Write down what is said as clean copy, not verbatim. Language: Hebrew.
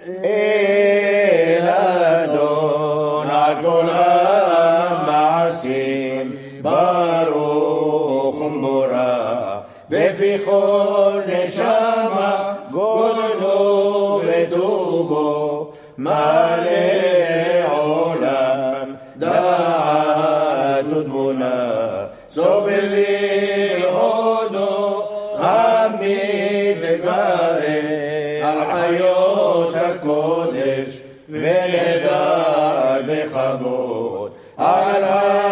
אל אדון על כל המעשים, ברוך ומבורך בפי כל נשמה, גודלו וטובו מלא עולם, דעת ותבונה סובבי הודו המתגאה על חיות הקודש, ונדע בכבוד על